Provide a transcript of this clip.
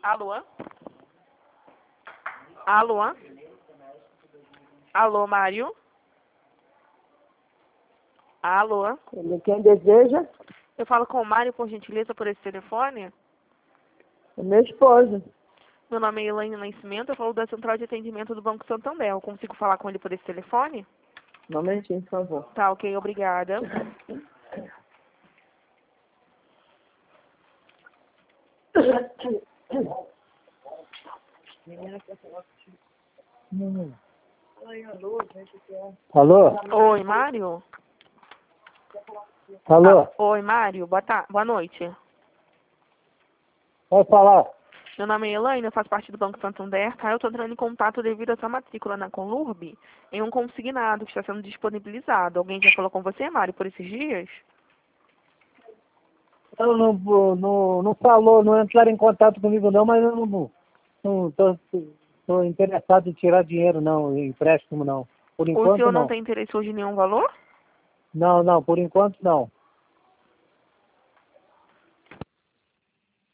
Alô? Alô? Alô, Mário? Alô? Quem deseja? Eu falo com o Mário, por gentileza, por esse telefone? É meu esposo. Meu nome é Elaine Nascimento, eu falo da Central de Atendimento do Banco Santander. Eu consigo falar com ele por esse telefone? Um momentinho, por favor. Tá, ok, obrigada. Alô? Oi, Mário? Alô? Oi, Mário, boa noite. Pode falar. Meu nome é Elaine, eu faço parte do Banco Santander, tá? Eu tô entrando em contato devido à sua matrícula na Conlurb em um consignado que está sendo disponibilizado. Alguém já falou com você, Mário, por esses dias? Não falou, não entraram em contato comigo não, mas eu não tô interessado em tirar dinheiro não, em empréstimo não. Por O enquanto senhor não não. tem interesse hoje em nenhum valor? Não, por enquanto não.